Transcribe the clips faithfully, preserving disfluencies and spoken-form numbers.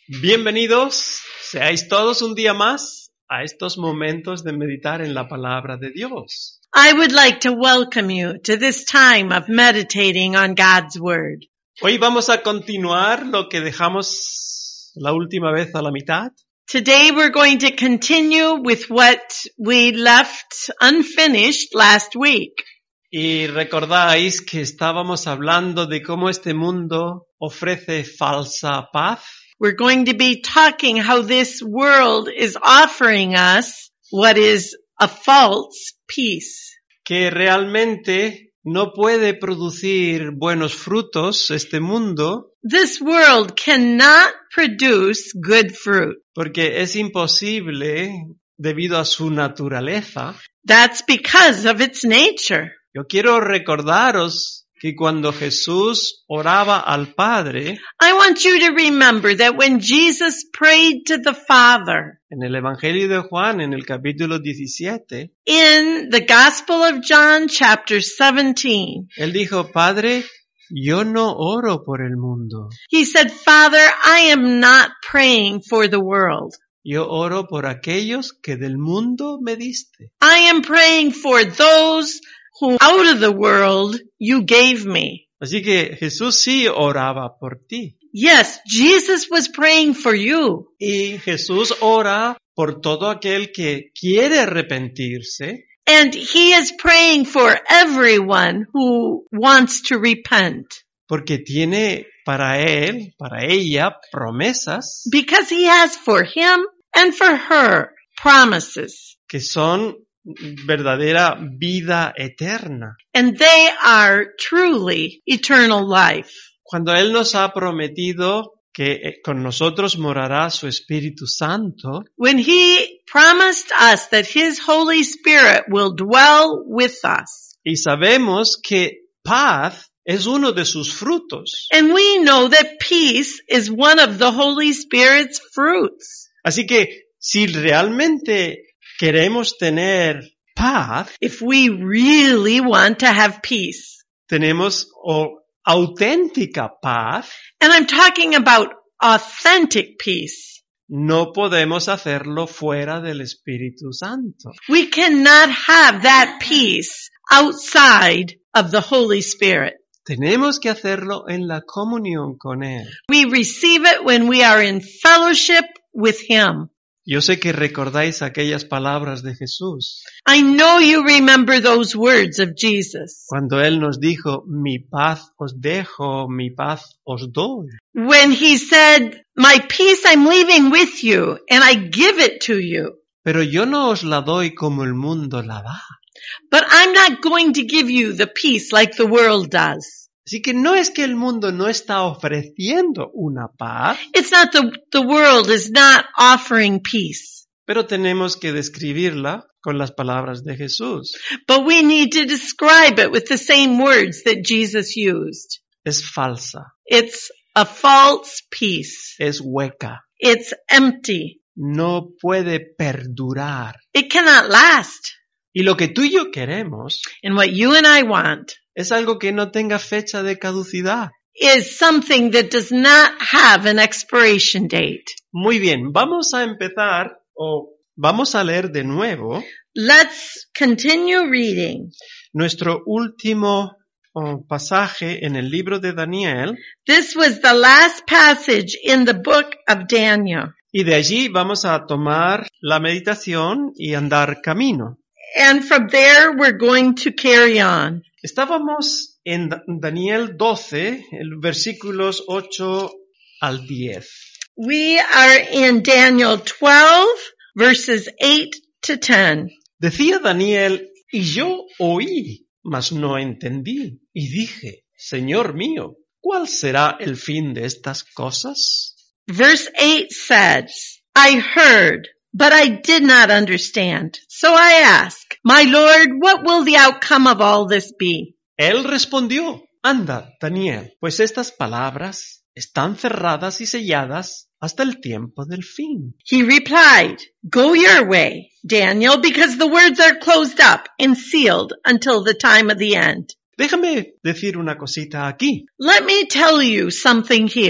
Bienvenidos, seáis todos un día más a estos momentos de meditar en la palabra de Dios. I would like to welcome you to this time of meditating on God's Word. Hoy vamos a continuar lo que dejamos la última vez a la mitad. Today we're going to continue with what we left unfinished last week. Y recordáis que estábamos hablando de cómo este mundo ofrece falsa paz. We're going to be talking how this world is offering us what is a false peace. Que realmente no puede producir buenos frutos este mundo. This world cannot produce good fruit. Porque es imposible debido a su naturaleza. That's because of its nature. Yo quiero recordaros que cuando Jesús oraba al Padre, I want you to remember that when Jesus prayed to the Father, en el Evangelio de Juan, en el capítulo diecisiete, in the Gospel of John, chapter seventeen, él dijo, Padre, yo no oro por el mundo. he said, Father, I am not praying for the world. Yo oro por aquellos que del mundo me diste. I am praying for those who out of the world you gave me. Así que Jesús sí oraba por ti. Yes, Jesus was praying for you. Y Jesús ora por todo aquel que quiere arrepentirse. And he is praying for everyone who wants to repent. Porque tiene para él, para ella, promesas. Because he has for him and for her promises. Que son verdadera vida eterna. And they are truly eternal life. Cuando Él nos ha prometido que con nosotros morará su Espíritu Santo, when he promised us that his Holy Spirit will dwell with us. Y sabemos que paz es uno de sus frutos. And we know that peace is one of the Holy Spirit's fruits. Así que si realmente queremos tener paz, if we really want to have peace, tenemos oh, auténtica paz, and I'm talking about authentic peace, no podemos hacerlo fuera del Espíritu Santo. We cannot have that peace outside of the Holy Spirit. Tenemos que hacerlo en la comunión con Él. We receive it when we are in fellowship with Him. Yo sé que recordáis aquellas palabras de Jesús. I know you remember those words of Jesus. Cuando Él nos dijo, mi paz os dejo, mi paz os doy. When He said, my peace I'm leaving with you, and I give it to you. Pero yo no os la doy como el mundo la da. But I'm not going to give you the peace like the world does. Así que no es que el mundo no está ofreciendo una paz. It's not the, the world is not offering peace. Pero tenemos que describirla con las palabras de Jesús. But we need to describe it with the same words that Jesus used. Es falsa. It's a false peace. Es hueca. It's empty. No puede perdurar. It cannot last. Y lo que tú y yo queremos, and what you and I want, es algo que no tenga fecha de caducidad. Is something that does not have an expiration date. Muy bien, vamos a empezar o vamos a leer de nuevo. Let's continue reading. Nuestro último oh, pasaje en el libro de Daniel. This was the last passage in the book of Daniel. Y de allí vamos a tomar la meditación y andar camino. And from there we're going to carry on. Estábamos en Daniel doce, el versículos ocho al diez. We are in Daniel twelve, verses eight to ten. Decía Daniel, y yo oí, mas no entendí, y dije, Señor mío, ¿cuál será el fin de estas cosas? Verse eight says, I heard, but I did not understand. So I ask, my Lord, what will the outcome of all this be? Él respondió, anda, Daniel, pues estas palabras están cerradas y selladas hasta el tiempo del fin. He replied, go your way, Daniel, because the words are closed up and sealed until the time of the end. Déjame decir una cosita aquí. Let me tell you something here.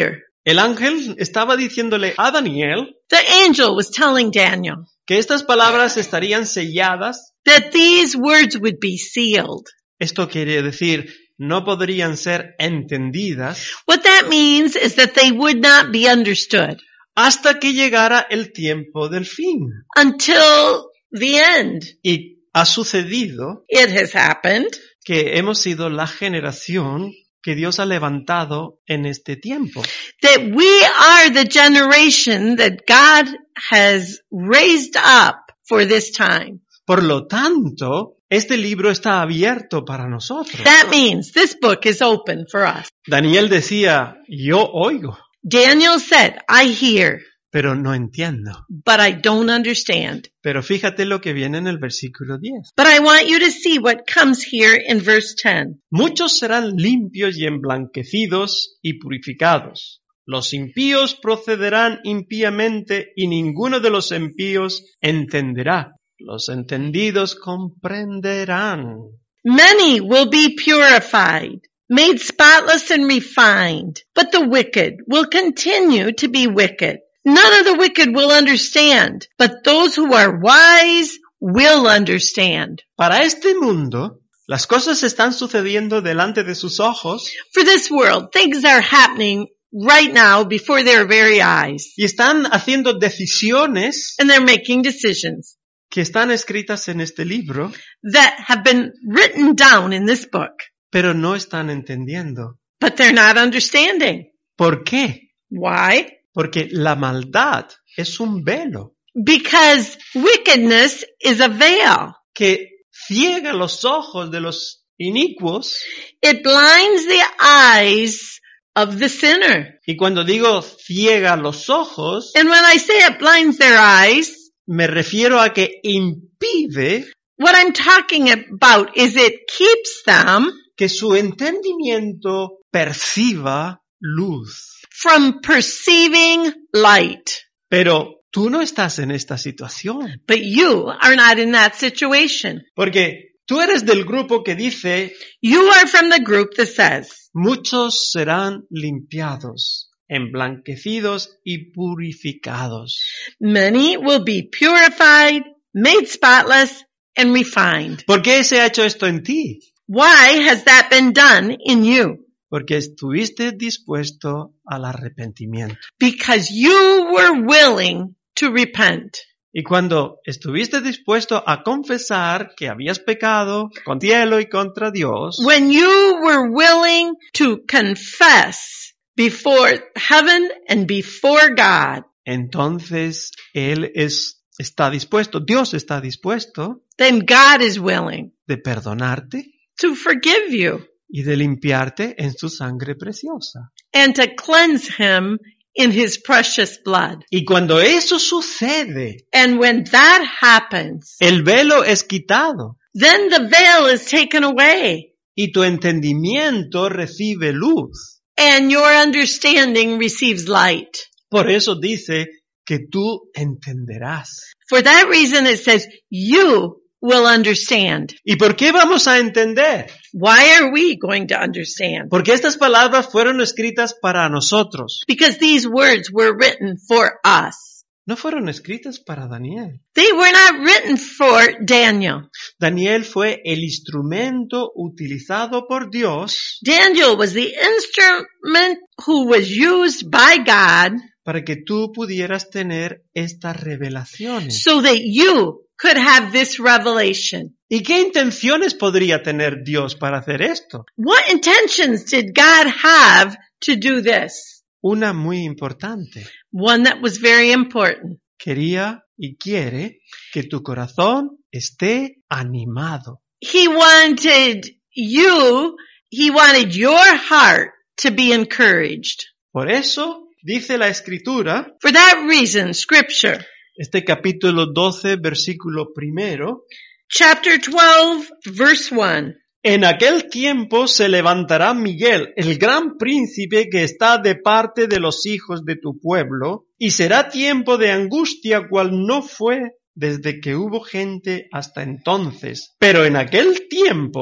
El ángel estaba diciéndole a Daniel The angel was telling Daniel que estas palabras estarían selladas. that these words would be sealed. Esto quiere decir, no podrían ser entendidas What that means is that they would not be understood hasta que llegara el tiempo del fin. until the end. Y ha sucedido It has happened que hemos sido la generación que Dios ha levantado en este tiempo. that we are the generation that God has raised up for this time. Por lo tanto, este libro está abierto para nosotros. That means this book is open for us. Daniel decía, yo oigo, Daniel said, I hear, pero no entiendo. but I don't understand. Pero fíjate lo que viene en el versículo diez. But I want you to see what comes here in verse ten. Muchos serán limpios y emblanquecidos y purificados. Los impíos procederán impíamente y ninguno de los impíos entenderá. Los entendidos comprenderán. Many will be purified, made spotless and refined, but the wicked will continue to be wicked. None of the wicked will understand, but those who are wise will understand. Para este mundo, las cosas están sucediendo delante de sus ojos For this world, things are happening right now before their very eyes, y están haciendo decisiones and they're making decisions que están escritas en este libro, that have been written down in this book, pero no están entendiendo. but they're not understanding. ¿Por qué? Why? Porque la maldad es un velo Because wickedness is a veil. que ciega los ojos de los inicuos. It blinds the eyes of the sinner. Y cuando digo ciega los ojos, And when I say it blinds their eyes, me refiero a que impide what I'm talking about is it keeps them que su entendimiento perciba luz. from perceiving light. Pero tú no estás en esta situación, But you are not in that situation. porque tú eres del grupo que dice, You are from the group that says, muchos serán limpiados, emblanquecidos y purificados. many will be purified, made spotless, and refined. ¿Por qué se ha hecho esto en ti? Why has that been done in you? Porque estuviste dispuesto al arrepentimiento. Because you were willing to repent. Y cuando estuviste dispuesto a confesar que habías pecado contra el cielo y contra Dios, When you were willing to confess before heaven and before God, entonces Él es, está dispuesto, Dios está dispuesto then God is willing de perdonarte to forgive you y de limpiarte en su sangre preciosa. and to cleanse him in his precious blood. Y cuando eso sucede, And when that happens, el velo es quitado then the veil is taken away y tu entendimiento recibe luz. and your understanding receives light. Por eso dice que tú entenderás. For that reason it says, you will understand. ¿Y por qué vamos a entender? Why are we going to understand? Porque estas palabras fueron escritas para nosotros. Because these words were written for us. No fueron escritas para Daniel. They were not written for Daniel. Daniel fue el instrumento utilizado por Dios Daniel was the instrument who was used by God para que tú pudieras tener estas revelaciones. so that you could have this revelation. ¿Y qué intenciones podría tener Dios para hacer esto? What intentions did God have to do this? Una muy importante. One that was very important. Quería y quiere que tu corazón esté animado. He wanted you, he wanted your heart to be encouraged. Por eso dice la Escritura, For that reason, scripture, este capítulo doce, versículo primero, chapter twelve, verse one. en aquel tiempo se levantará Miguel, el gran príncipe que está de parte de los hijos de tu pueblo, y será tiempo de angustia cual no fue desde que hubo gente hasta entonces. Pero en aquel tiempo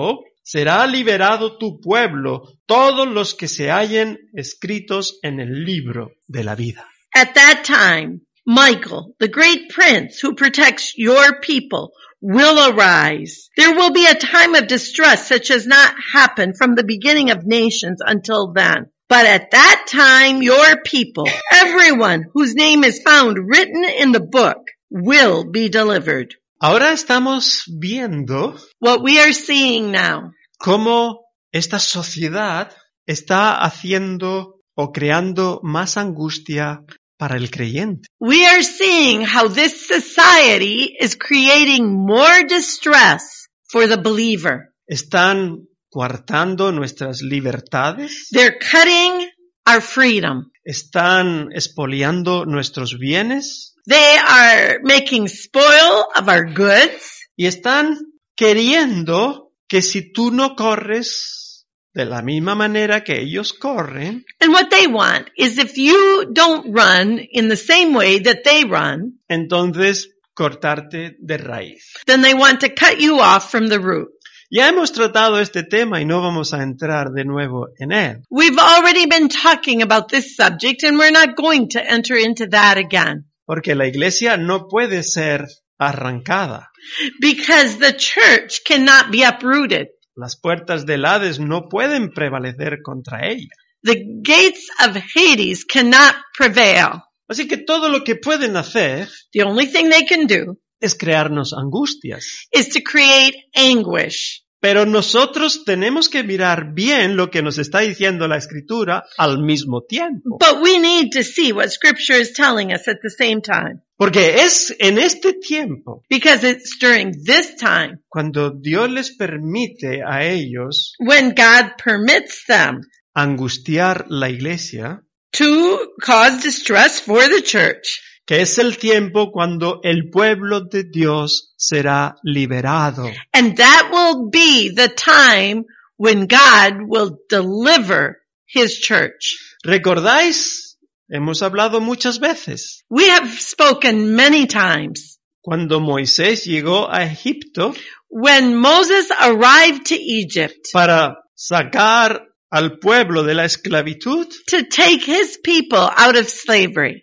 será liberado tu pueblo, todos los que se hallen escritos en el libro de la vida. At that time, Michael, the great prince who protects your people, will arise. There will be a time of distress such as not happened from the beginning of nations until then. But at that time, your people, everyone whose name is found written in the book, will be delivered. Ahora estamos viendo What we are seeing now cómo esta sociedad está haciendo o creando más angustia para el creyente. We are seeing how this society is creating more distress for the believer. Están coartando nuestras libertades, They're cutting our freedom. están expoliando nuestros bienes They are making spoil of our goods. y están queriendo que si tú no corres de la misma manera que ellos corren, And what they want is if you don't run in the same way that they run, entonces cortarte de raíz. then they want to cut you off from the root. Ya hemos tratado este tema y no vamos a entrar de nuevo en él. We've already been talking about this subject and we're not going to enter into that again. Porque la iglesia no puede ser arrancada. Because the church cannot be uprooted. Las puertas del Hades no pueden prevalecer contra ella. The gates of Hades cannot prevail. Así que todo lo que pueden hacer The only thing they can do es crearnos angustias. is to create anguish. Pero nosotros tenemos que mirar bien lo que nos está diciendo la Escritura al mismo tiempo. But we need to see what Scripture is telling us at the same time. Porque es en este tiempo Because it's during this time cuando Dios les permite a ellos when God permits them angustiar la iglesia, to cause distress for the church. que es el tiempo cuando el pueblo de Dios será liberado. And that will be the time when God will deliver His church. ¿Recordáis? Hemos hablado muchas veces. We have spoken many times. Cuando Moisés llegó a Egipto When Moses arrived to Egypt para sacar al pueblo de la esclavitud, to take his people out of slavery,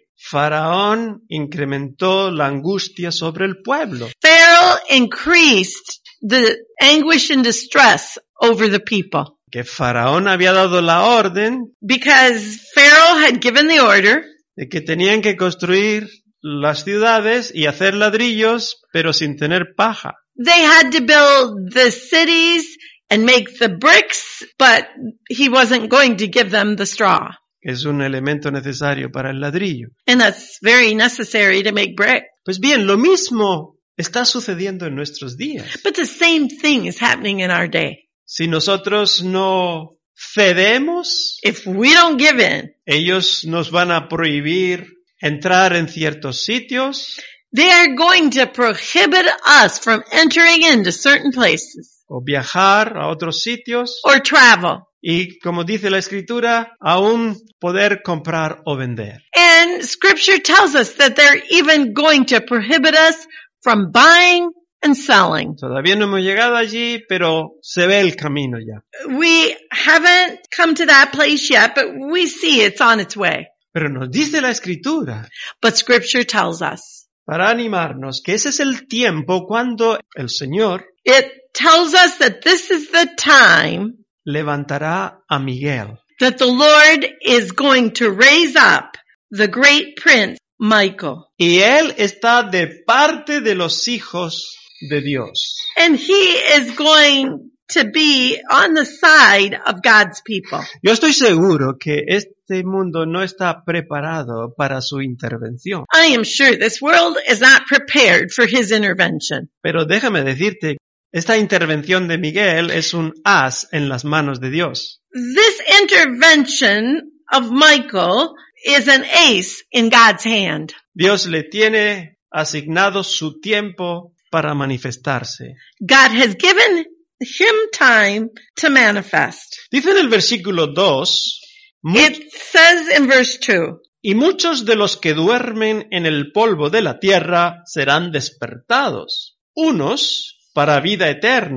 Faraón incrementó la angustia sobre el pueblo. Pharaoh increased the anguish and distress over the people. Que Faraón había dado la orden Because Pharaoh had given the order de que tenían que construir las ciudades y hacer ladrillos, pero sin tener paja. they had to build the cities and make the bricks, but he wasn't going to give them the straw. Es un elemento necesario para el ladrillo. And that's very necessary to make brick. Pues bien, lo mismo está sucediendo en nuestros días. But the same thing is happening in our day. Si nosotros no cedemos, If we don't give in, ellos nos van a prohibir entrar en ciertos sitios they are going to prohibit us from entering into certain places o viajar a otros sitios or travel. y, como dice la Escritura, aún poder comprar o vender. And scripture tells us that they're even going to prohibit us from buying and selling. Todavía no hemos llegado allí, pero se ve el camino ya. We haven't come to that place yet, but we see it's on its way. Pero nos dice la Escritura, But scripture tells us. para animarnos, que ese es el tiempo cuando el Señor It tells us that this is the time levantará a Miguel. that the Lord is going to raise up the great prince, Michael. Y él está de parte de los hijos de Dios. And he is going to be on the side of God's people. Yo estoy seguro que este mundo no está preparado para su intervención. I am sure this world is not prepared for his intervention. Pero déjame decirte, esta intervención de Miguel es un as en las manos de Dios. This intervention of Michael is an ace in God's hand. Dios le tiene asignado su tiempo para manifestarse. God has given him time to manifest. Dice en el versículo dos, mu- It says in verse two, y muchos de los que duermen en el polvo de la tierra serán despertados, unos para vida eterna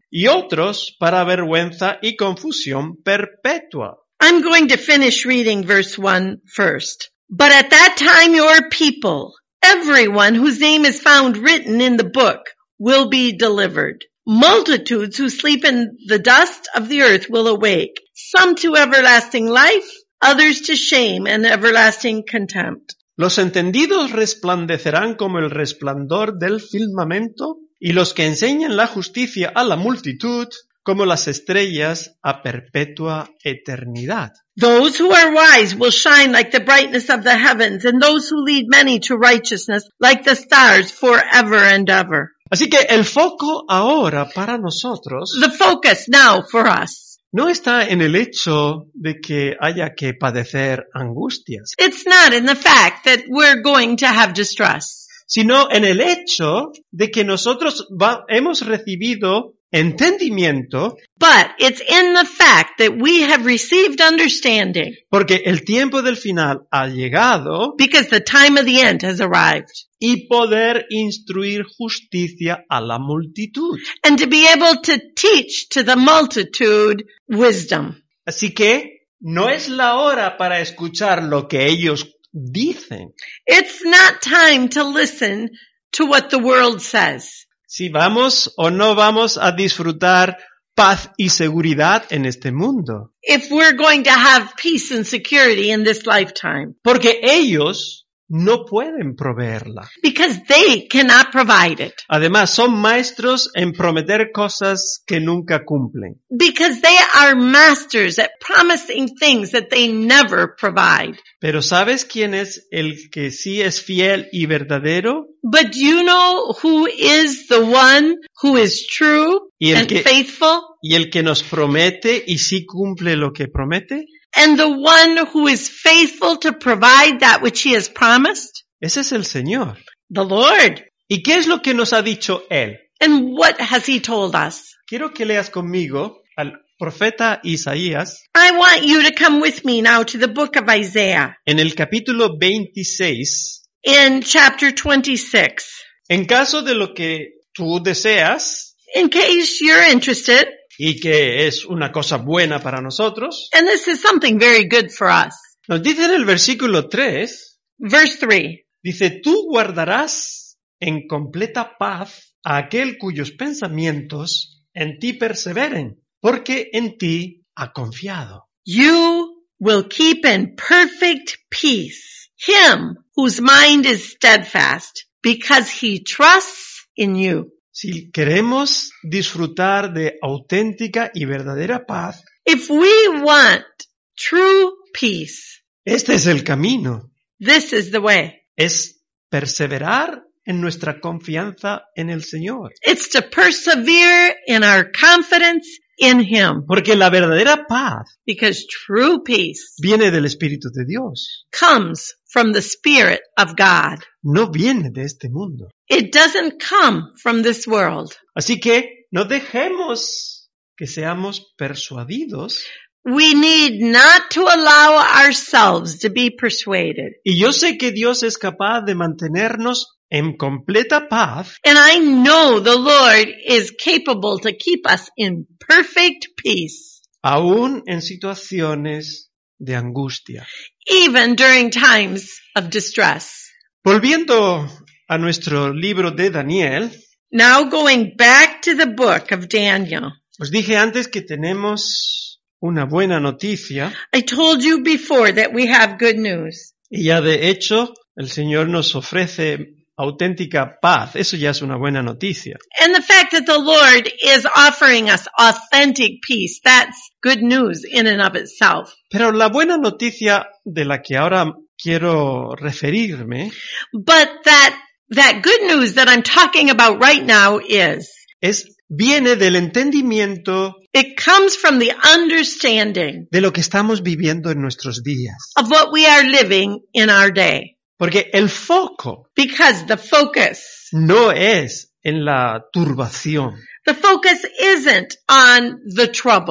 y otros para vergüenza y confusión perpetua. I'm going to finish reading verse one first. But at that time your people, everyone whose name is found written in the book, will be delivered. Multitudes who sleep in the dust of the earth will awake, some to everlasting life, others to shame and everlasting contempt. Los entendidos resplandecerán como el resplandor del firmamento, y los que enseñan la justicia a la multitud, como las estrellas a perpetua eternidad. Those who are wise will shine like the brightness of the heavens, and those who lead many to righteousness like the stars forever and ever. Así que el foco ahora para nosotros The focus now for us. no está en el hecho de que haya que padecer angustias, It's not in the fact that we're going to have distress, sino en el hecho de que nosotros va- hemos recibido entendimiento, but it's in the fact that we have received understanding porque el tiempo del final ha llegado, because the time of the end has arrived. y poder instruir justicia a la multitud. And to be able to teach to the multitude wisdom. Así que no es la hora para escuchar lo que ellos dicen. It's not time to listen to what the world says. Si vamos o no vamos a disfrutar paz y seguridad en este mundo. If we're going to have peace and security in this lifetime. Porque ellos no pueden proveerla. Because they cannot provide it. Además, son maestros en prometer cosas que nunca cumplen. Because they are masters at promising things that they never provide. Pero ¿sabes quién es el que sí es fiel y verdadero? But do you know who is the one who is true Y el and que- faithful? Y el que nos promete y sí cumple lo que promete, And the one who is faithful to provide that which he has promised? ese es el Señor. The Lord. ¿Y qué es lo que nos ha dicho Él? And what has he told us? Quiero que leas conmigo al profeta Isaías I want you to come with me now to the book of Isaiah en el capítulo veintiséis. in chapter twenty-six. En caso de lo que tú deseas In case you're interested, y que es una cosa buena para nosotros, and this is something very good for us. nos dice en el versículo tres, Verse three. dice, tú guardarás en completa paz a aquel cuyos pensamientos en ti perseveren, porque en ti ha confiado. You will keep in perfect peace him whose mind is steadfast because he trusts in you. Si queremos disfrutar de auténtica y verdadera paz, If we want true peace, este es el camino. this is the way. Es perseverar en nuestra confianza en el Señor. It's to persevere in our confidence in him Porque la verdadera paz because true peace viene del Espíritu de Dios. comes from the Spirit of God. No viene de este mundo. It doesn't come from this world. Así que no dejemos que seamos persuadidos. We need not to allow ourselves to be persuaded. Y yo sé que Dios es capaz de mantenernos en completa paz, And I know the Lord is capable to keep us in perfect peace, aún en situaciones de angustia. even during times of distress. Volviendo a nuestro libro de Daniel, Now going back to the book of Daniel. os dije antes que tenemos una buena noticia, I told you before that we have good news. y ya de hecho el Señor nos ofrece auténtica paz. Eso ya es una buena noticia. And the fact that the Lord is offering us authentic peace, that's good news in and of itself. Pero la buena noticia de la que ahora quiero referirme But that, that good news that I'm talking about right now is, es viene del entendimiento it comes from the understanding de lo que estamos viviendo en nuestros días. of what we are living in our day. Porque el foco Because the focus, no es en la turbación. the focus isn't on the trouble.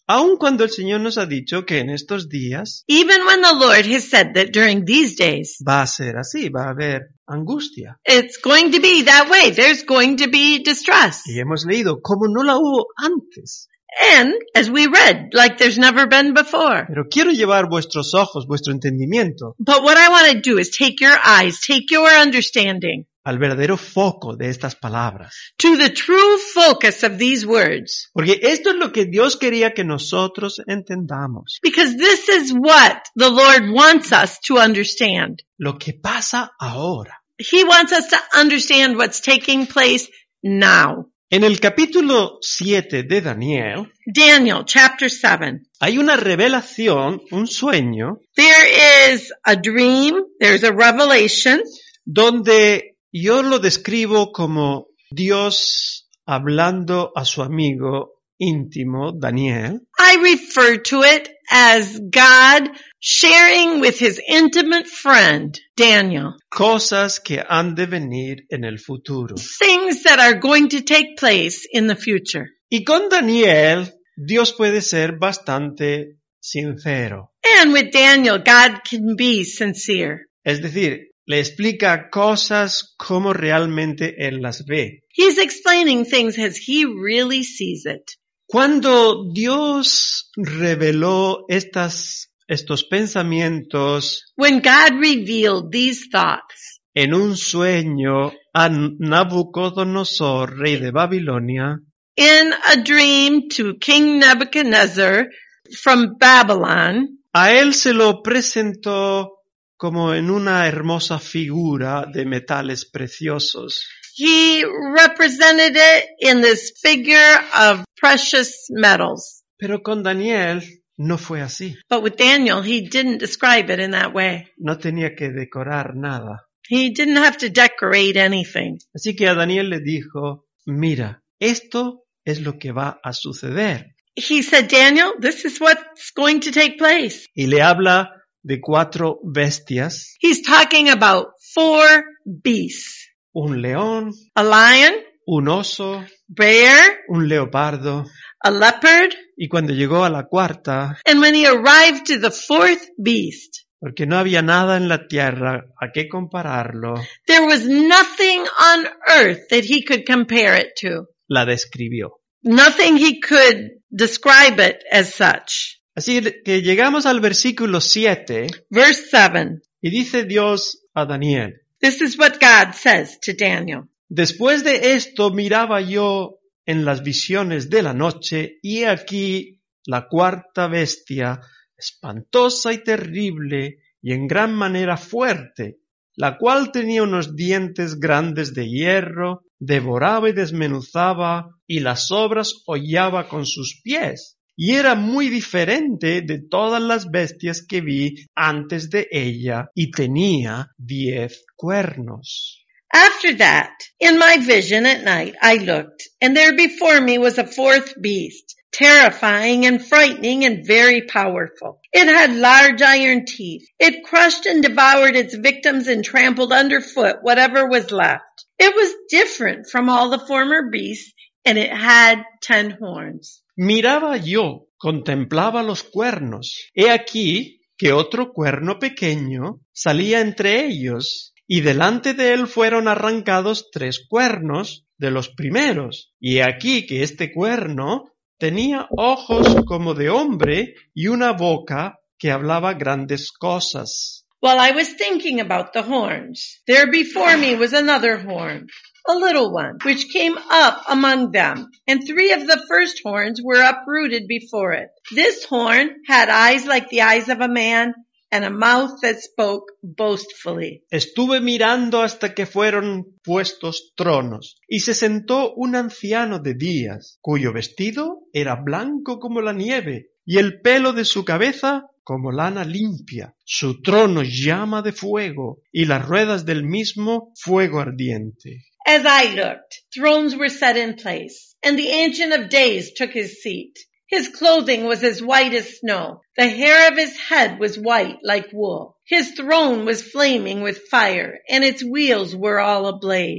Aun cuando el Señor nos ha dicho que en estos días Even when the Lord has said that during these days, va a ser así, va a haber angustia. it's going to be that way. There's going to be distress. Y hemos leído cómo no la hubo antes. And, as we read, like there's never been before. Pero quiero llevar vuestros ojos, vuestro entendimiento, But what I want to do is take your eyes, take your understanding al verdadero foco de estas palabras. to the true focus of these words. Porque esto es lo que Dios quería que nosotros entendamos. Because this is what the Lord wants us to understand. Lo que pasa ahora. He wants us to understand what's taking place now. En el capítulo siete de Daniel, Daniel chapter seven. hay una revelación, un sueño, There is a dream, there's a revelation, donde yo lo describo como Dios hablando a su amigo íntimo, Daniel, I refer to it as God sharing with his intimate friend, Daniel, cosas que han de venir en el futuro. things that are going to take place in the future. Y con Daniel, Dios puede ser bastante sincero. And with Daniel, God can be sincere. Es decir, le explica cosas como realmente él las ve. He's explaining things as he really sees it. Cuando Dios reveló estas, estos pensamientos When God revealed these thoughts en un sueño a Nabucodonosor, rey de Babilonia, in a dream to King Nebuchadnezzar from Babylon, a él se lo presentó como en una hermosa figura de metales preciosos. he represented it in this figure of precious metals. Pero con Daniel no fue así. But with Daniel, he didn't describe it in that way. No tenía que decorar nada. He didn't have to decorate anything. Así que a Daniel le dijo, mira, esto es lo que va a suceder. He said, Daniel, this is what's going to take place. Y le habla de cuatro bestias, He's talking about four beasts. un león, A lion, un oso, bear, un leopardo. a leopard, Y cuando llegó a la cuarta, and when he arrived to the fourth beast, porque no había nada en la tierra a qué compararlo, there was nothing on earth that he could compare it to. la describió. Nothing he could describe it as such. Así que llegamos al versículo siete Verse seven. y dice Dios a Daniel, This is what God says to Daniel. después de esto miraba yo en las visiones de la noche y he aquí la cuarta bestia, espantosa y terrible y en gran manera fuerte, la cual tenía unos dientes grandes de hierro, devoraba y desmenuzaba y las obras hollaba con sus pies. Y era muy diferente de todas las bestias que vi antes de ella y tenía diez cuernos. After that, in my vision at night, I looked, and there before me was a fourth beast, terrifying and frightening and very powerful. It had large iron teeth. It crushed and devoured its victims and trampled underfoot whatever was left. It was different from all the former beasts, and it had ten horns. Miraba yo, contemplaba los cuernos. He aquí que otro cuerno pequeño salía entre ellos, y delante de él fueron arrancados tres cuernos de los primeros. Y he aquí que este cuerno tenía ojos como de hombre y una boca que hablaba grandes cosas. While I was thinking about the horns, there before me was another horn, a little one, which came up among them, and three of the first horns were uprooted before it. This horn had eyes like the eyes of a man, and a mouth that spoke boastfully. Estuve mirando hasta que fueron puestos tronos, y se sentó un anciano de días, cuyo vestido era blanco como la nieve, y el pelo de su cabeza como lana limpia. Su trono llama de fuego, y las ruedas del mismo fuego ardiente. As I looked, thrones were set in place, and the Ancient of Days took his seat. His clothing was as white as snow. The hair of his head was white like wool. His throne was flaming with fire, and its wheels were all ablaze.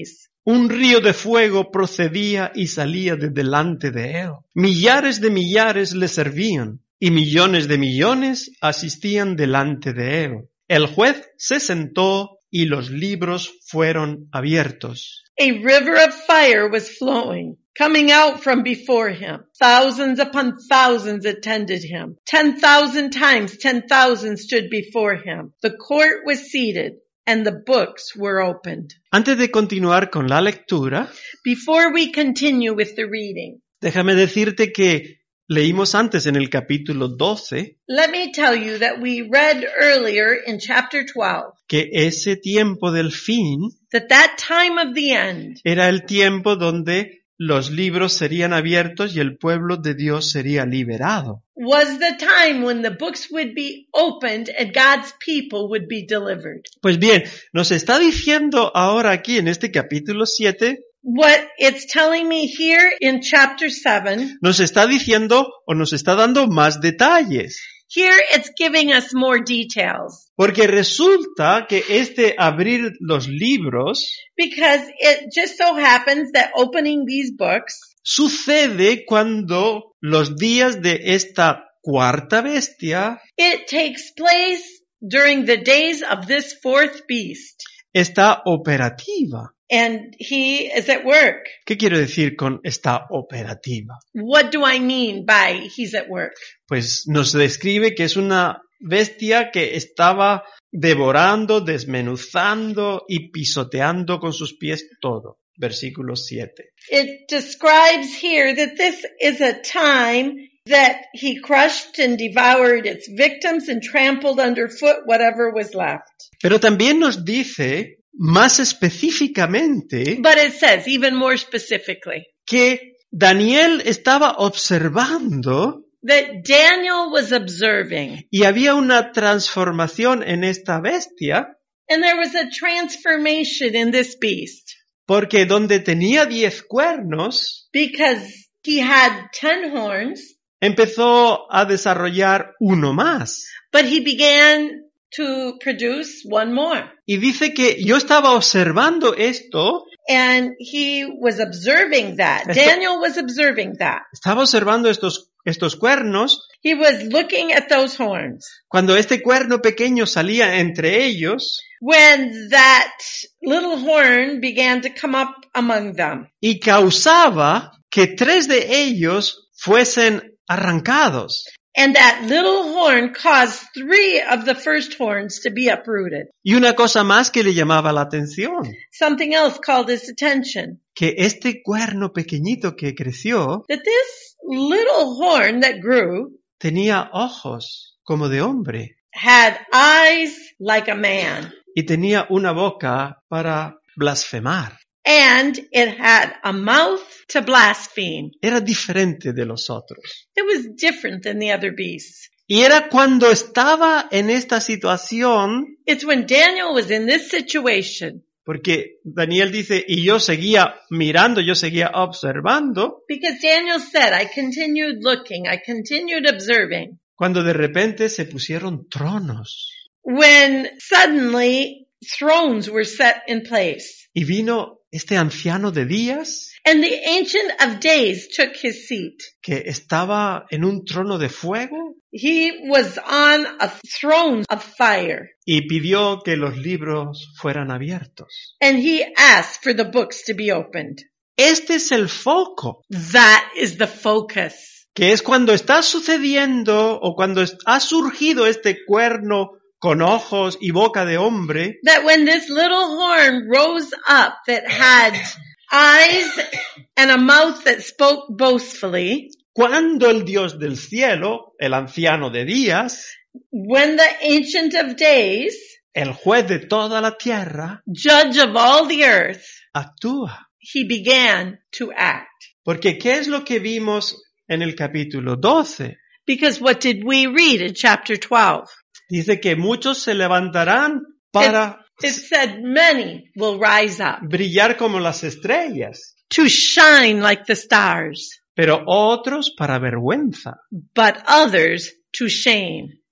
Un río de fuego procedía y salía de delante de él. Millares de millares le servían y millones de millones asistían delante de él. El juez se sentó y los libros fueron abiertos. A river of fire was flowing, coming out from before him. Thousands upon thousands attended him. Ten thousand times ten thousand stood before him. The court was seated, and the books were opened. Antes de continuar con la lectura, Before we continue with the reading, déjame decirte que leímos antes en el capítulo doce let me tell you that we read earlier in chapter twelve que ese tiempo del fin that that time of the end era el tiempo donde los libros serían abiertos y el pueblo de Dios sería liberado. was the time when the books would be opened and God's people would be delivered. Pues bien, nos está diciendo ahora aquí en este capítulo siete, What it's telling me here in chapter seven, nos está diciendo o nos está dando más detalles. here it's giving us more details Porque resulta que este abrir los libros because it just so happens that opening these books sucede cuando los días de esta cuarta bestia it takes place during the days of this fourth beast, está operativa. and he is at work. ¿Qué quiero decir con está operativa? What do I mean by he's at work? Pues nos describe que es una bestia que estaba devorando, desmenuzando y pisoteando con sus pies todo. Versículo siete. It describes here that this is a time that he crushed and devoured its victims and trampled underfoot whatever was left. Pero también nos dice más específicamente But it says, even more specifically, que Daniel estaba observando that Daniel was observing, y había una transformación en esta bestia, and there was a transformation in this beast, porque donde tenía diez cuernos, because he had ten horns, empezó a desarrollar uno más. but he began to produce one more. Y dice que yo estaba observando esto, And he was observing that. Daniel was observing that. estaba observando estos, estos cuernos, He was looking at those horns. cuando este cuerno pequeño salía entre ellos When that little horn began to come up among them. y causaba que tres de ellos fuesen arrancados. And that little horn caused three of the first horns to be uprooted. Y una cosa más que le llamaba la atención, Something else called his attention. que este cuerno pequeñito que creció That this little horn that grew tenía ojos como de hombre had eyes like a man. y tenía una boca para blasfemar. And it had a mouth to blaspheme. Era diferente de los otros. It was different than the other beasts. Y era cuando estaba en esta situación, It's when Daniel was in this situation, porque Daniel dice, y yo seguía mirando, yo seguía observando, because Daniel said, I continued looking, I continued observing, cuando de repente se pusieron tronos. when suddenly thrones were set in place. Y vino este anciano de días And the Ancient of Days took his seat. que estaba en un trono de fuego He was on a throne of fire, y pidió que los libros fueran abiertos. and he asked for the books to be opened. Este es el foco, That is the focus. que es cuando está sucediendo o cuando es- ha surgido este cuerno con ojos y boca de hombre, That when this little horn rose up that had eyes and a mouth that spoke boastfully, cuando el Dios del cielo, el anciano de días, when the Ancient of Days, el juez de toda la tierra, judge of all the earth, actúa. he began to act. Porque ¿qué es lo que vimos en el capítulo doce? Because what did we read in chapter twelve? Dice que muchos se levantarán para It said many will rise up brillar como las estrellas, to shine like the stars, pero otros para vergüenza. but others to shame.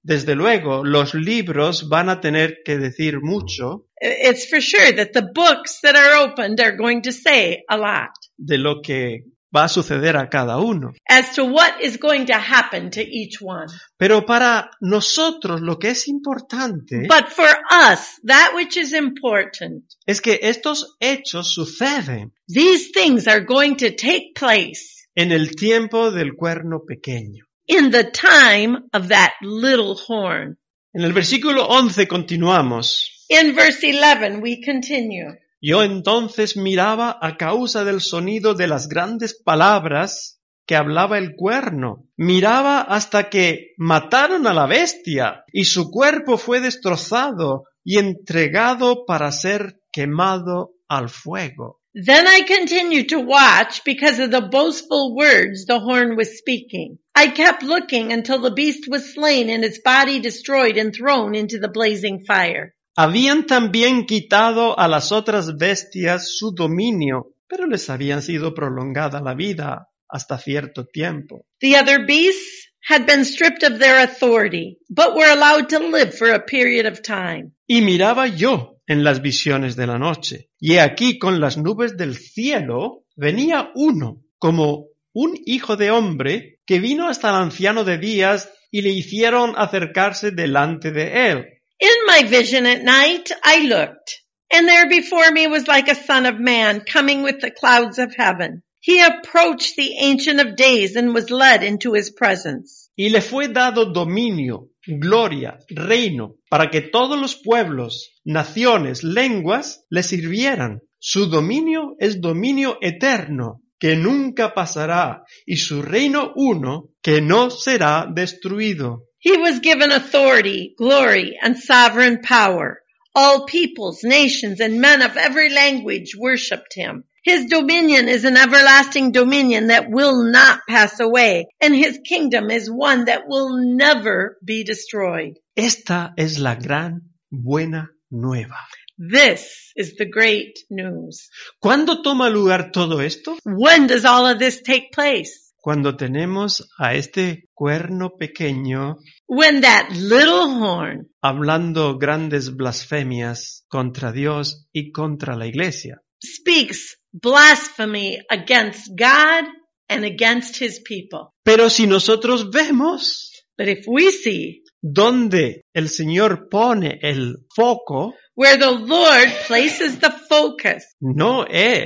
Desde luego, los libros van a tener que decir mucho It's for sure that the books that are opened are going to say a lot de lo que va a suceder a cada uno. as to what is going to happen to each one. Pero para nosotros lo que es importante But for us, that which is important, es que estos hechos suceden these things are going to take place en el tiempo del cuerno pequeño. in the time of that little horn. En el versículo once continuamos. In verse eleven, we continue. Yo entonces miraba a causa del sonido de las grandes palabras que hablaba el cuerno. Miraba hasta que mataron a la bestia y su cuerpo fue destrozado y entregado para ser quemado al fuego. Then I continued to watch because of the boastful words the horn was speaking. I kept looking until the beast was slain and its body destroyed and thrown into the blazing fire. Habían también quitado a las otras bestias su dominio, pero les habían sido prolongada la vida hasta cierto tiempo. The other beasts had been stripped of their authority, but were allowed to live for a period of time. Y miraba yo en las visiones de la noche, y he aquí con las nubes del cielo venía uno, como un hijo de hombre, que vino hasta el anciano de días y le hicieron acercarse delante de él. In my vision at night I looked, and there before me was like a son of man coming with the clouds of heaven. He approached the Ancient of Days and was led into his presence. Y le fue dado dominio, gloria, reino, para que todos los pueblos, naciones, lenguas le sirvieran. Su dominio es dominio eterno, que nunca pasará, y su reino uno, que no será destruido. He was given authority, glory, and sovereign power. All peoples, nations, and men of every language worshipped him. His dominion is an everlasting dominion that will not pass away, and his kingdom is one that will never be destroyed. Esta es la gran buena nueva. This is the great news. ¿Cuándo toma lugar todo esto? When does all of this take place? Cuando tenemos a este cuerno pequeño When that little horn hablando grandes blasfemias contra Dios y contra la iglesia. speaks blasphemy against God and against his people. Pero si nosotros vemos But if we see donde el Señor pone el foco, where the Lord places the focus, no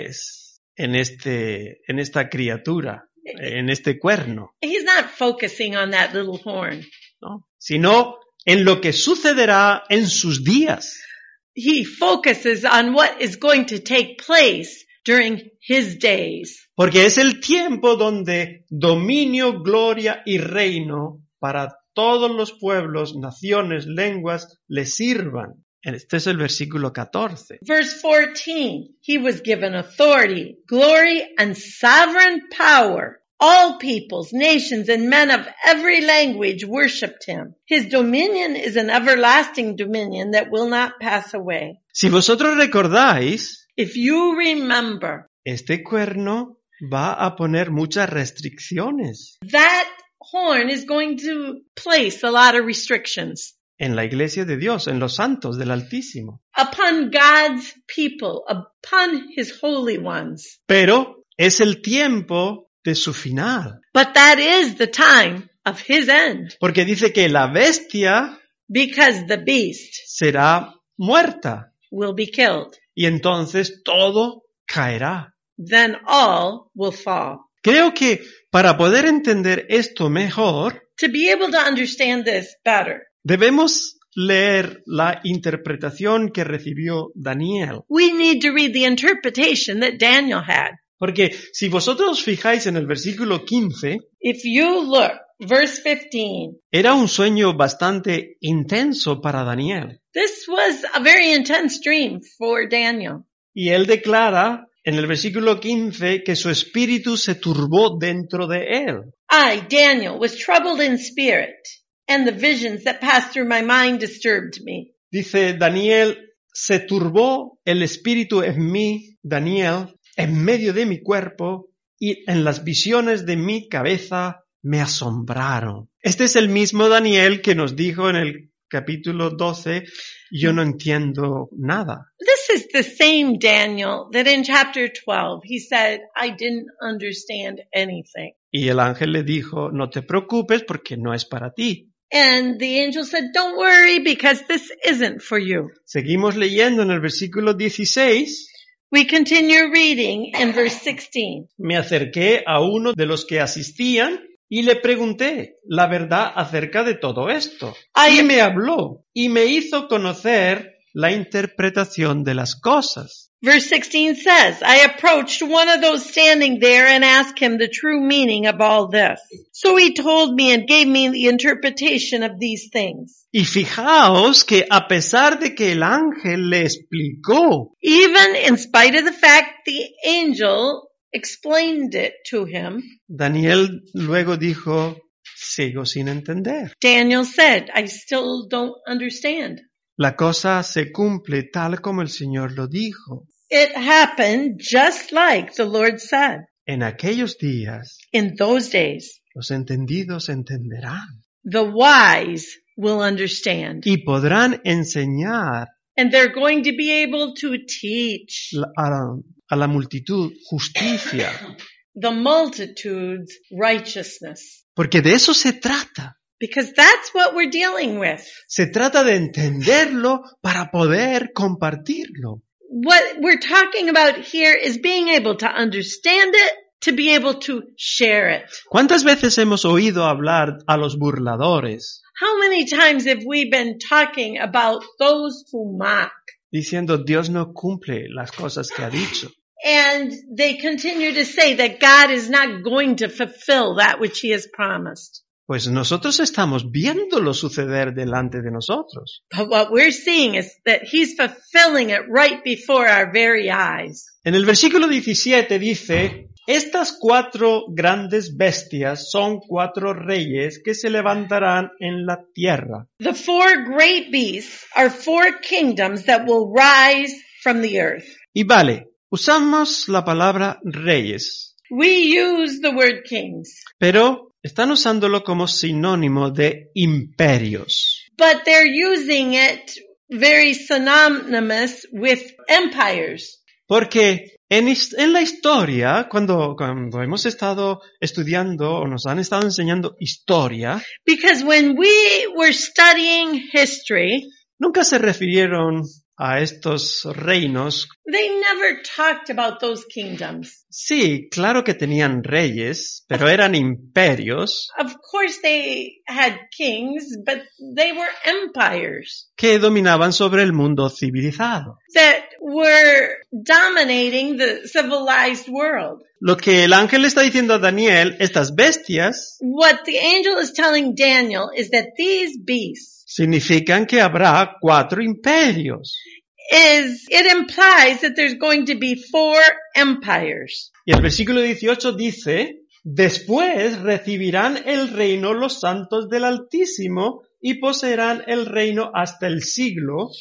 es en este, en esta criatura, en este cuerno, he's not focusing on that little horn. ¿no? Sino en lo que sucederá en sus días. He focuses on what is going to take place during his days. Porque es el tiempo donde dominio, gloria y reino para todos los pueblos, naciones, lenguas le sirvan. Este es el versículo catorce. Verse fourteen, he was given authority, glory, and sovereign power. All peoples, nations, and men of every language worshipped him. His dominion is an everlasting dominion that will not pass away. Si vosotros recordáis, If you remember, este cuerno va a poner muchas restricciones that horn is going to place a lot of restrictions en la iglesia de Dios, en los santos del Altísimo. upon God's people, upon his holy ones. Pero es el tiempo de su final. But that is the time of his end, Porque dice que la bestia because the beast será muerta will be killed. y entonces todo caerá. Then all will fall. Creo que para poder entender esto mejor, To be able to understand this better, debemos leer la interpretación que recibió Daniel. we need to read the interpretation that Daniel had. Porque si vosotros os fijáis en el versículo quince, If you look, verse fifteen, era un sueño bastante intenso para Daniel. this was a very intense dream for Daniel. Y él declara en el versículo quince que su espíritu se turbó dentro de él. I, Daniel, was troubled in spirit, and the visions that passed through my mind disturbed me. Dice Daniel, se turbó el espíritu en mí, Daniel, en medio de mi cuerpo y en las visiones de mi cabeza me asombraron. Este es el mismo Daniel que nos dijo en el capítulo doce, yo no entiendo nada. This is the same Daniel that in chapter twelve he said, I didn't understand anything. Y el ángel le dijo, no te preocupes porque no es para ti. And the angel said, don't worry because this isn't for you. Seguimos leyendo en el versículo dieciséis. We continue reading in verse sixteen. Me acerqué a uno de los que asistían y le pregunté la verdad acerca de todo esto. I- Y me habló y me hizo conocer la interpretación de las cosas. Verse sixteen says, I approached one of those standing there and asked him the true meaning of all this. So he told me and gave me the interpretation of these things. Y fijaos que a pesar de que el ángel le explicó, Even in spite of the fact the angel explained it to him, Daniel luego dijo, sigo sin entender. Daniel said, I still don't understand. La cosa se cumple tal como el Señor lo dijo. It happened just like the Lord said. En aquellos días, In those days, los entendidos entenderán the wise will understand. y podrán enseñar And they're going to be able to teach la- a, la, a la multitud justicia, the multitudes righteousness. porque de eso se trata. Because that's what we're dealing with. Se trata de entenderlo para poder compartirlo. What we're talking about here is being able to understand it, to be able to share it. ¿Cuántas veces hemos oído hablar a los burladores How many times have we been talking about those who mock? diciendo Dios no cumple las cosas que ha dicho? And they continue to say that God is not going to fulfill that which He has promised. Pues nosotros estamos viéndolo suceder delante de nosotros. But what we're seeing is that He's fulfilling it right before our very eyes. En el versículo diecisiete dice, estas cuatro grandes bestias son cuatro reyes que se levantarán en la tierra. The four great beasts are four kingdoms that will rise from the earth. Y vale, usamos la palabra reyes, We use the word kings, pero están usándolo como sinónimo de imperios. but they're using it very synonymous with empires. Porque en, his- en la historia, cuando, cuando hemos estado estudiando o nos han estado enseñando historia, Because when we were studying history, nunca se refirieron a estos reinos. they never talked about those kingdoms. Sí, claro que tenían reyes, pero eran imperios Of course they had kings, but they were empires que dominaban sobre el mundo civilizado. that were dominating the civilized world. Lo que el ángel le está diciendo a Daniel, estas bestias What the angel is telling Daniel is that these beasts significan que habrá cuatro imperios. is, it implies that there's going to be four empires. Y el versículo dieciocho dice, después recibirán el reino los santos del Altísimo y poseerán el reino hasta el siglo,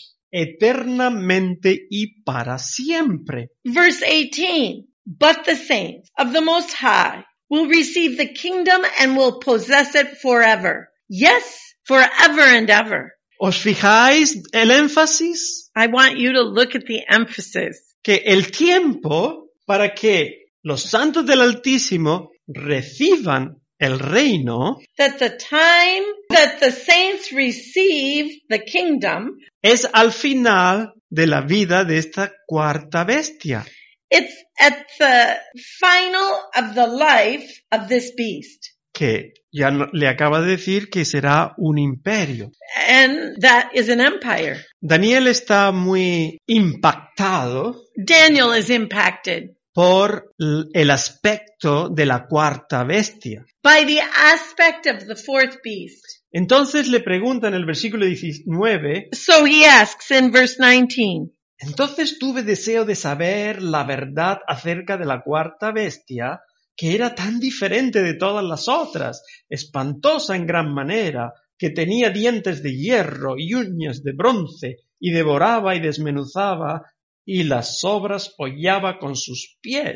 eternamente y para siempre. Verse eighteen, but the saints of the Most High will receive the kingdom and will possess it forever. Yes, forever and ever. ¿Os fijáis el énfasis? I want you to look at the emphasis. Que el tiempo para que los santos del Altísimo reciban el reino That the time that the saints receive the kingdom, es al final de la vida de esta cuarta bestia. it's at the final of the life of this beast. Que ya no- le acaba de decir que será un imperio. And that is an empire. Daniel está muy impactado Daniel is impacted por l- el aspecto de la cuarta bestia. by the aspect of the fourth beast. Entonces le pregunta en el versículo diecinueve, So he asks in verse nineteen, entonces tuve deseo de saber la verdad acerca de la cuarta bestia, que era tan diferente de todas las otras, espantosa en gran manera, que tenía dientes de hierro y uñas de bronce, y devoraba y desmenuzaba, y las sobras hollaba con sus pies.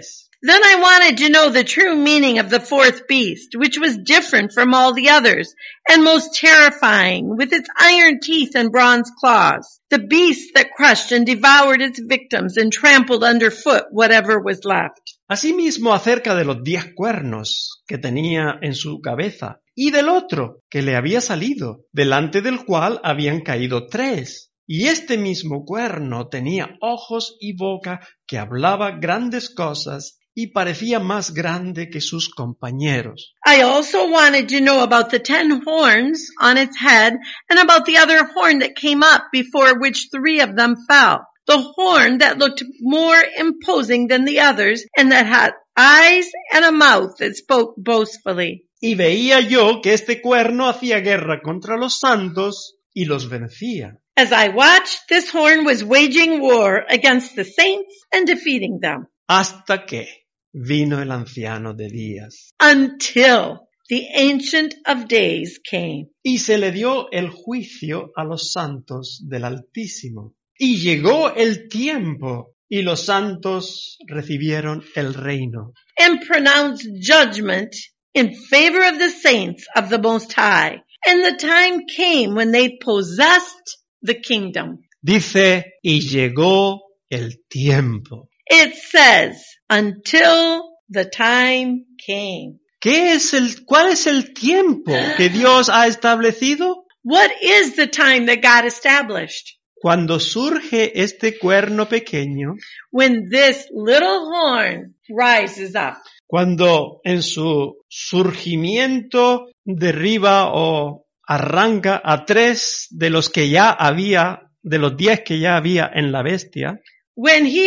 Then I wanted to know the true meaning of the fourth beast, which was different from all the others, and most terrifying, with its iron teeth and bronze claws. The beast that crushed and devoured its victims and trampled underfoot whatever was left. Asimismo, acerca de los diez cuernos que tenía en su cabeza, y del otro que le había salido, delante del cual habían caído tres. Y este mismo cuerno tenía ojos y boca que hablaba grandes cosas y parecía más grande que sus compañeros. I also wanted to know about the ten horns on its head and about the other horn that came up before which three of them fell. The horn that looked more imposing than the others and that had eyes and a mouth that spoke boastfully. Y veía yo que este cuerno hacía guerra contra los santos y los vencía. As I watched, this horn was waging war against the saints and defeating them. Hasta que vino el anciano de días. Until the Ancient of Days came. Y se le dio el juicio a los santos del Altísimo. Y llegó el tiempo, y los santos recibieron el reino. And pronounced judgment in favor of the saints of the Most High. And the time came when they possessed the kingdom. Dice, y llegó el tiempo. It says, until the time came. ¿Qué es el, cuál es el tiempo que Dios ha establecido? What is the time that God established? Cuando surge este cuerno pequeño, When this little horn rises up. Cuando en su surgimiento derriba o arranca a tres de los que ya había, de los diez que ya había en la bestia. When he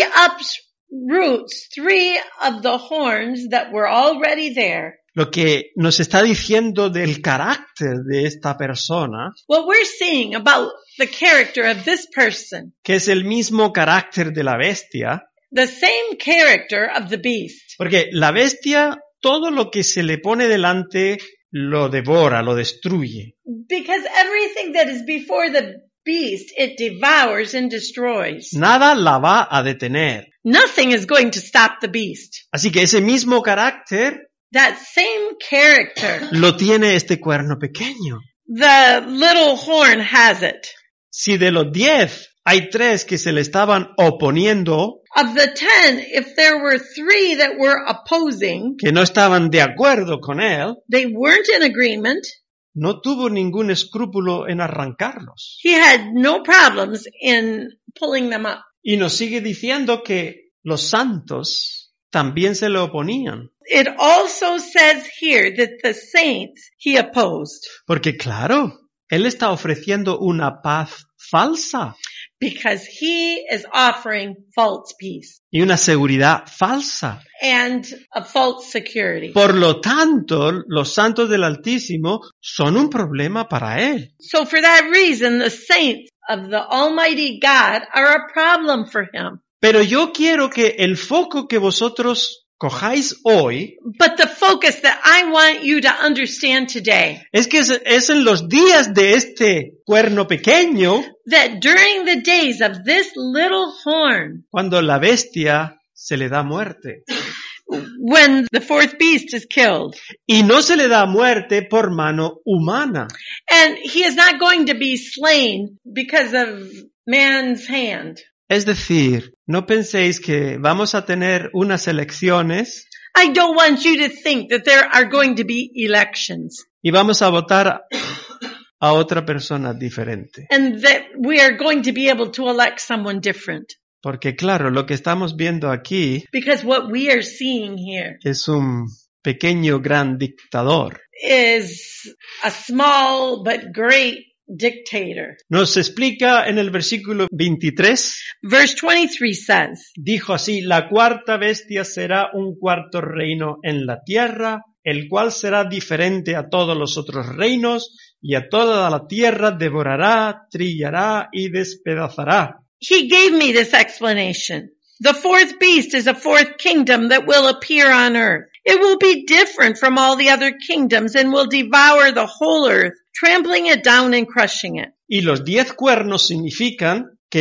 uproots three of the horns that were already there. Lo que nos está diciendo del carácter de esta persona, What we're seeing about the character of this person, que es el mismo carácter de la bestia, the same character of the beast. porque la bestia, todo lo que se le pone delante, lo devora, lo destruye. Because everything that is before the beast, it devours and destroys. Nada la va a detener. Nothing is going to stop the beast. Así que ese mismo carácter That same character, lo tiene este cuerno pequeño. the little horn has it. Si de los diez hay tres que se le estaban oponiendo, Of the ten, if there were three that were opposing, que no estaban de acuerdo con él, they weren't in agreement. no tuvo ningún escrúpulo en arrancarlos. He had no problems in pulling them up. Y nos sigue diciendo que los santos también se le oponían. It also says here that the saints he opposed. Porque claro, él está ofreciendo una paz falsa Because he is offering false peace y una seguridad falsa. and a false security. Por lo tanto, los santos del Altísimo son un problema para él. So for that reason, the saints of the Almighty God are a problem for him. Pero yo quiero que el foco que vosotros cojáis hoy But the focus that I want you to understand today, es que es, es en los días de este cuerno pequeño that during the days of this little horn, cuando la bestia se le da muerte. when the fourth beast is killed, Y no se le da muerte por mano humana, and he is not going to be slain because of man's hand. es decir, no penséis que vamos a tener unas elecciones I don't want you to think that there are going to be elections y vamos a votar a otra persona diferente. and that we are going to be able to elect someone different. Porque claro, lo que estamos viendo aquí Because what we are seeing here es un pequeño gran dictador. is a small but great dictator. Nos explica en el versículo veintitrés, Verse twenty-three says, dijo así, la cuarta bestia será un cuarto reino en la tierra, el cual será diferente a todos los otros reinos, y a toda la tierra devorará, trillará y despedazará. he gave me this explanation. The fourth beast is a fourth kingdom that will appear on earth. It will be different from all the other kingdoms and will devour the whole earth, trampling it down and crushing it. Y los diez cuernos significan que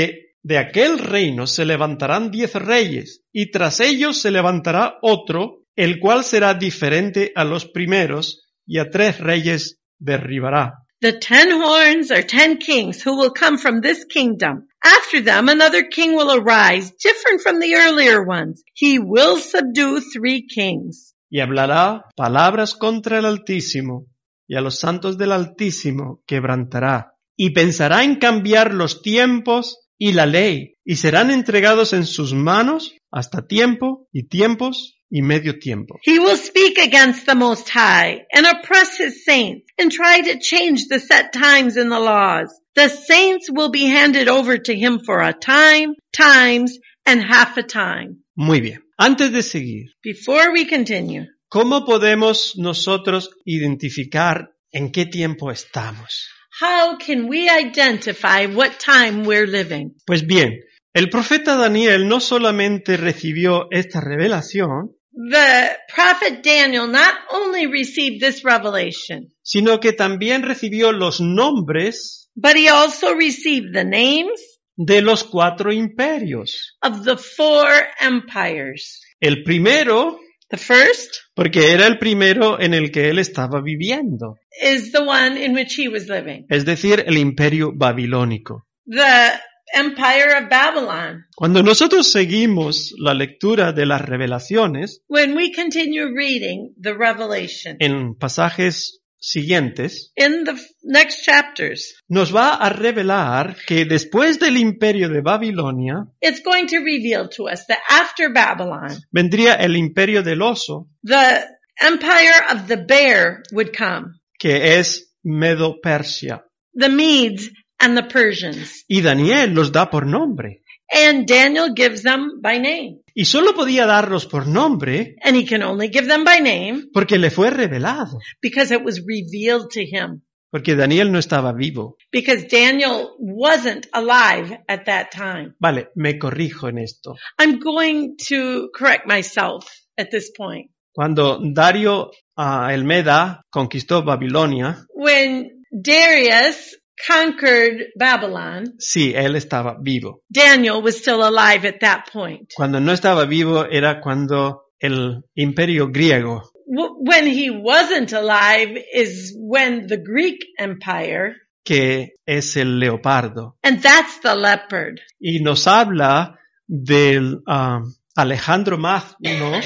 De aquel reino se levantarán diez reyes, y tras ellos se levantará otro, el cual será diferente a los primeros, y a tres reyes derribará. The ten horns are ten kings who will come from this kingdom. After them, another king will arise, different from the earlier ones. He will subdue three kings. Y hablará palabras contra el Altísimo, y a los santos del Altísimo quebrantará. Y pensará en cambiar los tiempos y la ley, y serán entregados en sus manos hasta tiempo y tiempos y medio tiempo. He will speak against the Most High and oppress his saints and try to change the set times in the laws. The saints will be handed over to him for a time, times, and half a time. Muy bien. Antes de seguir, Before we continue, ¿cómo podemos nosotros identificar en qué tiempo estamos? how can we identify what time we're living? Pues bien, el profeta Daniel no solamente recibió esta revelación, The prophet Daniel not only received this revelation, sino que también recibió los nombres but he also received the names de los cuatro imperios. of the four empires. El primero, The first porque era el primero en el que él estaba viviendo, is the one in which he was living, es decir, el imperio babilónico. the empire of Babylon. Cuando nosotros seguimos la lectura de las revelaciones, When we continue reading the revelation en pasajes siguientes, in the f- next chapters, nos va a revelar que después del imperio de Babilonia, it's going to reveal to us that after Babylon, vendría el imperio del oso, the empire of the bear would come, que es Medo-Persia. the Medes and the Persians. Y Daniel los da por nombre. And Daniel gives them by name. Y solo podía darlos por nombre And he can only give them by name porque le fue revelado. because it was revealed to him. Porque Daniel no estaba vivo. Because Daniel wasn't alive at that time. Vale, me corrijo en esto. I'm going to correct myself at this point. Cuando Dario uh, el Meda conquistó Babilonia, When Darius conquered Babylon, sí, él estaba vivo. Daniel was still alive at that point. Cuando no estaba vivo era cuando el imperio griego, W- When he wasn't alive is when the Greek Empire, que es el leopardo, and that's the leopard. y nos habla del uh, Alejandro Magno,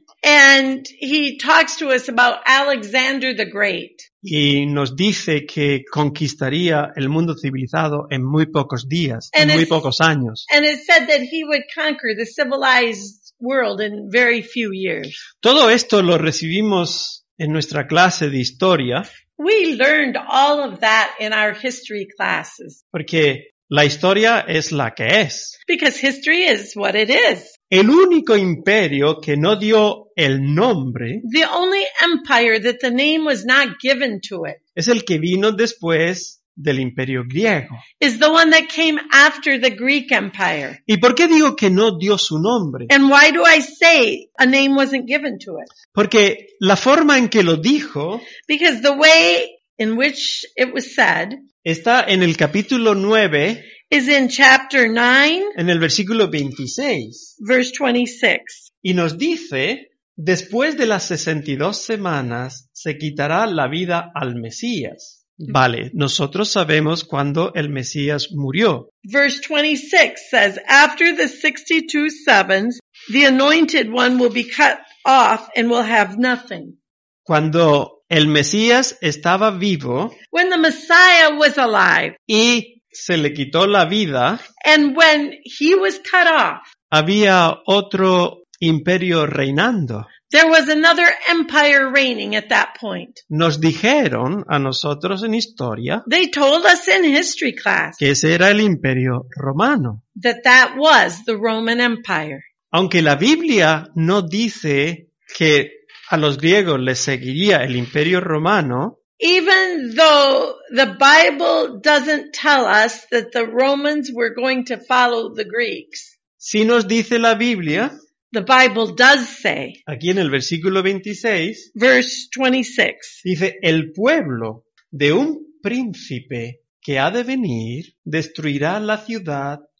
And he talks to us about Alexander the Great. y nos dice que conquistaría el mundo civilizado en muy pocos días, en And muy it's- pocos años. And it said that he would conquer the civilized world in very few years. Todo esto lo recibimos en nuestra clase de historia, We learned all of that in our history classes porque la historia es la que es. because history is what it is. El único imperio que no dio el nombre The only empire that the name was not given to it es el que vino después del imperio griego. is the one that came after the Greek Empire. ¿Y por qué digo que no dio su nombre? And why do I say a name wasn't given to it? Porque la forma en que lo dijo Because the way in which it was said está en el capítulo nueve, is in chapter nine, en el versículo veintiséis, verse twenty-six. y nos dice, después de las sesenta y dos semanas se quitará la vida al Mesías. Vale, nosotros sabemos cuándo el Mesías murió. Verse twenty-six says, after the sixty-two sevens, the anointed one will be cut off and will have nothing. Cuando el Mesías estaba vivo When the Messiah was alive y se le quitó la vida, and when he was cut off, había otro imperio reinando. there was another empire reigning at that point. Nos dijeron a nosotros en historia They told us in history class que ese era el imperio romano. that that was the Roman Empire. Aunque la Biblia no dice que a los griegos les seguiría el imperio romano, Even though the Bible doesn't tell us that the Romans were going to follow the Greeks, sí nos dice la Biblia, the Bible does say, aquí en el versículo veintiséis, verse twenty-six, dice, el pueblo de un príncipe que ha de venir destruirá la ciudad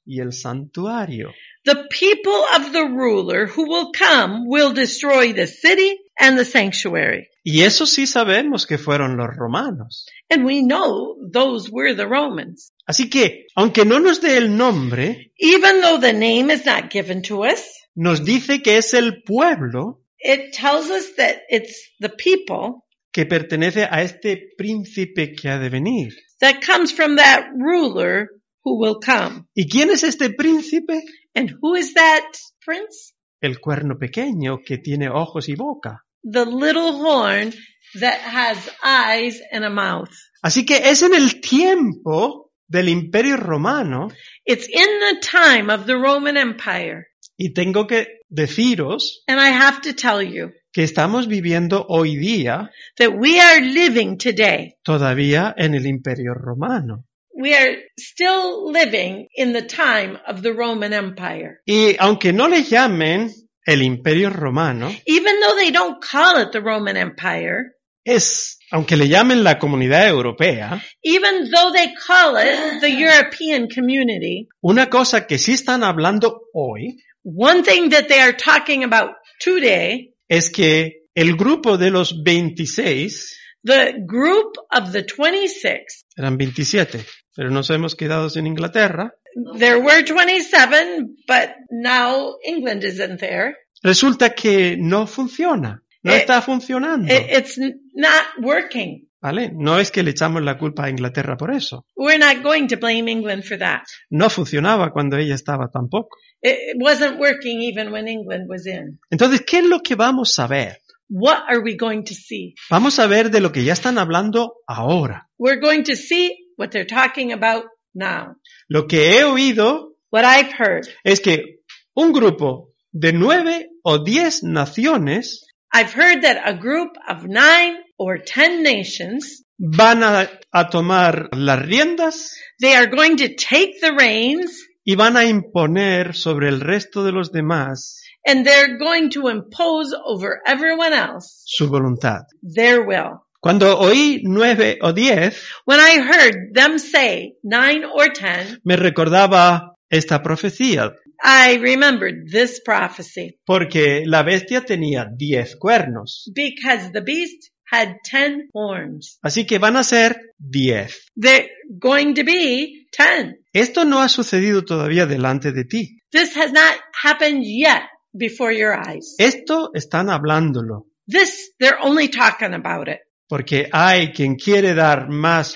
y el santuario. The people of the ruler who will come will destroy the city and the sanctuary. Y eso sí sabemos que fueron los romanos. And we know those were the Romans. Así que, aunque no nos dé el nombre, Even though the name is not given to us, nos dice que es el pueblo it tells us that it's the people que pertenece a este príncipe que ha de venir. that comes from that ruler who will come. ¿Y quién es este príncipe? And who is that prince? El cuerno pequeño que tiene ojos y boca. The little horn that has eyes and a mouth. Así que es en el tiempo del Imperio Romano, It's in the time of the Roman Empire. y tengo que deciros And I have to tell you que estamos viviendo hoy día that we are living today. todavía en el Imperio Romano. We are still living in the time of the Roman Empire. Y aunque no le llamen el Imperio Romano, Even though they don't call it the Roman Empire, es, aunque le llamen la Comunidad Europea, even though they call it the European community, una cosa que sí están hablando hoy one thing that they are talking about today, es que el grupo de los veintiséis, the group of the twenty-six, eran veintisiete, pero nos hemos quedado sin Inglaterra, there were twenty-seven, but now England isn't there. resulta que no funciona, no Eh, está funcionando, It, it's n- not working. ¿vale? No es que le echamos la culpa a Inglaterra por eso. We're not going to blame England for that. No funcionaba cuando ella estaba tampoco. It, it wasn't working even when England was in. Entonces, ¿qué es lo que vamos a ver? What are we going to see? Vamos a ver de lo que ya están hablando ahora. We're going to see what they're talking about now. Lo que he oído What I've heard. es que un grupo de nueve o diez naciones I've heard that a group of nine or ten nations, van a, a tomar las riendas they are going to take the reins y van a imponer sobre el resto de los demás and they're going to impose over everyone else su voluntad. their will. Cuando oí nueve o diez, When I heard them say nine or ten, me recordaba esta profecía, I remembered this prophecy porque la bestia tenía diez cuernos. because the beast had ten horns. Así que van a ser diez. They're going to be ten. Esto no ha sucedido todavía delante de ti. This has not happened yet before your eyes. Esto están hablándolo, This, they're only talking about it. porque hay quien quiere dar más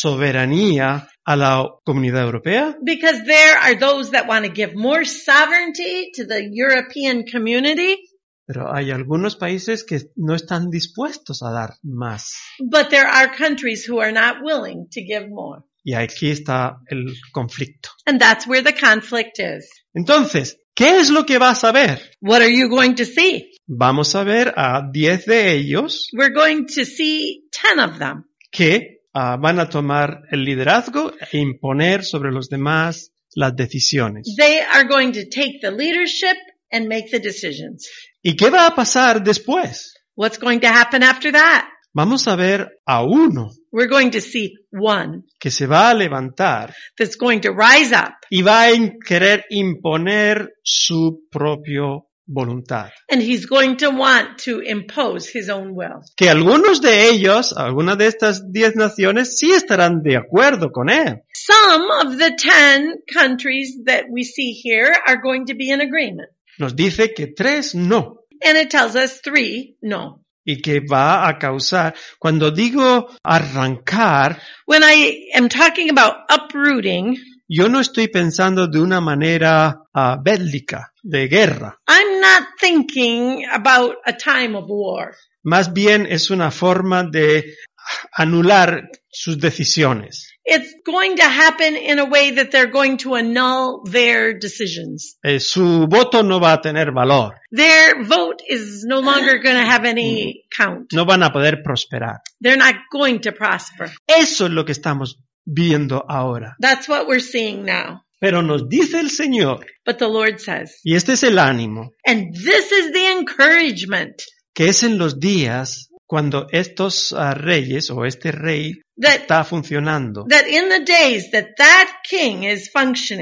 soberanía a la Comunidad Europea Because there are those that want to give more sovereignty to the European community, pero hay algunos países que no están dispuestos a dar más. but there are countries who are not willing to give more. Y aquí está el conflicto. And that's where the conflict is. Entonces, ¿qué es lo que vas a ver? What are you going to see? Vamos a ver a diez de ellos We're going to see ten of them. que uh, van a tomar el liderazgo e imponer sobre los demás las decisiones. They are going to take the leadership and make the decisions. ¿Y qué va a pasar después? What's going to happen after that? Vamos a ver a uno We're going to see one que se va a levantar that's going to rise up y va a in- querer imponer su propia voluntad. and he's going to want to impose his own will. Que algunos de ellos, algunas de estas diez naciones, sí estarán de acuerdo con él. Some of the ten countries that we see here are going to be in agreement. Nos dice que tres no. And it tells us three, no. Y que va a causar, cuando digo arrancar, When I am talking about uprooting, yo no estoy pensando de una manera uh, bélica, de guerra. I'm not thinking about a time of war. Más bien es una forma de anular sus decisiones. It's going to happen in a way that they're going to annul their decisions. Eh, su voto no va a tener valor. Their vote is no longer going to have any count. No van a poder prosperar. They're not going to prosper. Eso es lo que estamos viendo ahora. That's what we're seeing now. Pero nos dice el Señor, But the Lord says, y este es el ánimo, and this is the encouragement que es en los días cuando estos uh, reyes o este rey that, está funcionando. that in the days that that king is functioning,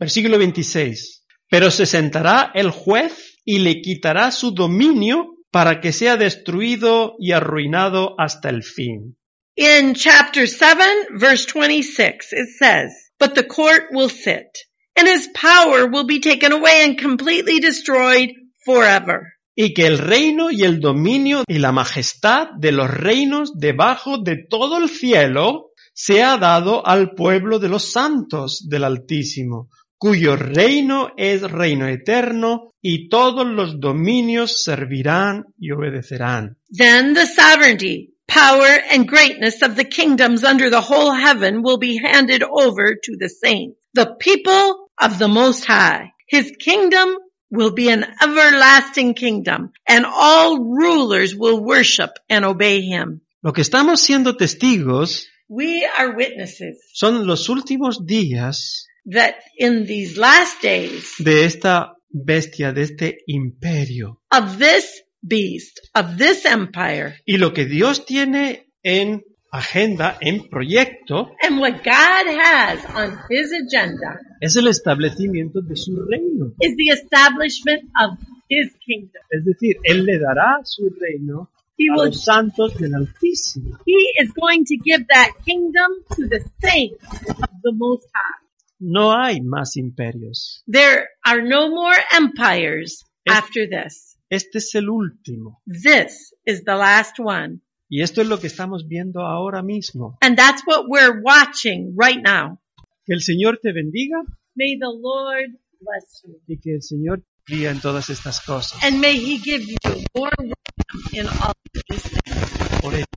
Versículo veintiséis. Pero se sentará el juez y le quitará su dominio para que sea destruido y arruinado hasta el fin. In chapter seven, verse twenty-six, it says, "But the court will sit, and his power will be taken away and completely destroyed forever." Y que el reino y el dominio y la majestad de los reinos debajo de todo el cielo sea dado al pueblo de los santos del Altísimo, cuyo reino es reino eterno, y todos los dominios servirán y obedecerán. Then the sovereignty, power, and greatness of the kingdoms under the whole heaven will be handed over to the saints, the people of the Most High. His kingdom will be an everlasting kingdom, and all rulers will worship and obey him. Lo que estamos siendo testigos We are witnesses son los últimos días that in these last days de esta bestia, de este imperio. of this beast, of this empire, Y lo que Dios tiene en agenda, en proyecto, and what God has on his agenda es el establecimiento de su reino. is the establishment of his kingdom. Es decir, Él le dará su reino He a will, los santos del Altísimo. he is going to give that kingdom to the saints of the Most High. No hay más imperios. There are no more empires Es- after this. Este es el último. This is the last one. Y esto es lo que estamos viendo ahora mismo. And that's what we're watching right now. Que el Señor te bendiga May the Lord bless you. y que el Señor guíe en todas estas cosas. And may he give you more wisdom in all of these things. Por ellos.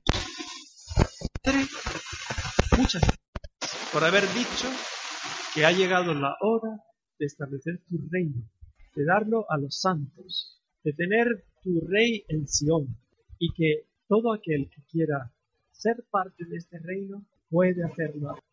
Padre, muchas gracias por haber dicho que ha llegado la hora de establecer tu reino, de darlo a los santos, de tener tu rey en Sión, y que todo aquel que quiera ser parte de este reino puede hacerlo